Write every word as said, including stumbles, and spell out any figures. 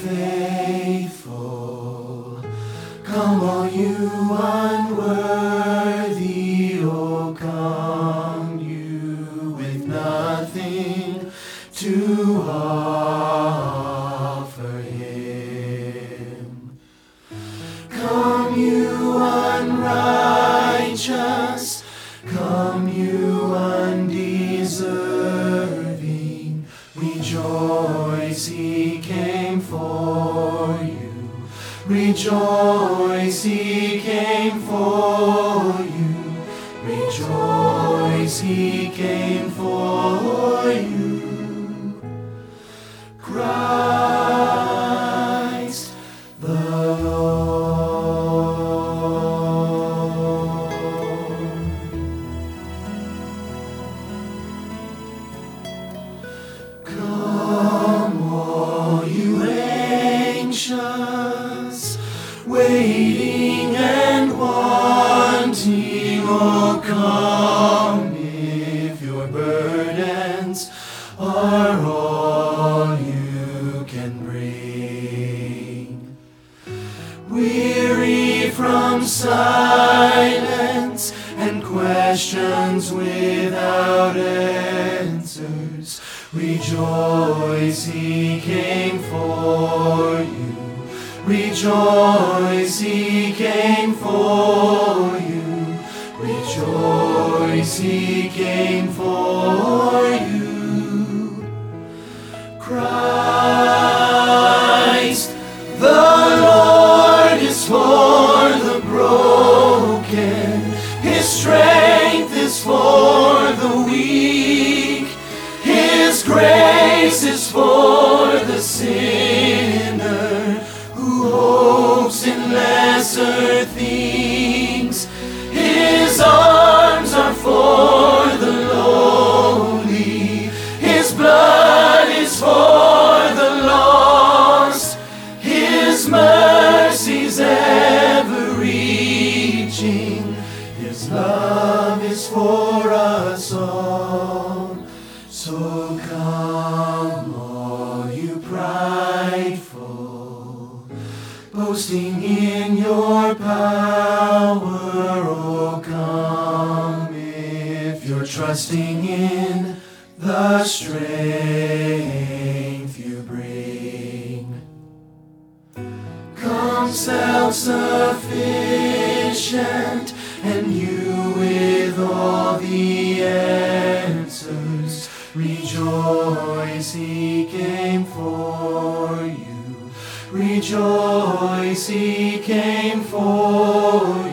faithful. Come all you unworthy, oh come you with nothing to offer him. Come you unrighteous, come you undeserving, rejoice, he came for you. Rejoice, he came for you. Rejoice, he came for you. Christ the Lord. Come all you anxious, waiting and wanting, oh come if your burdens are all you can bring. Weary from silence and questions without answers, rejoice, he came for you. Rejoice, he came for you. Rejoice, he came for you. Christ the Lord is for the broken. His strength is for the weak. His grace is for the sinner who hopes in lesser things. His arms are for the lowly. His blood is for the lost. His mercies ever reaching. His love is for us all. So come all you prideful, boasting in your power, oh come if you're trusting in the strength you bring. Come self-sufficient, and you with all the answers, rejoice, he came for you. Rejoice, he came for you.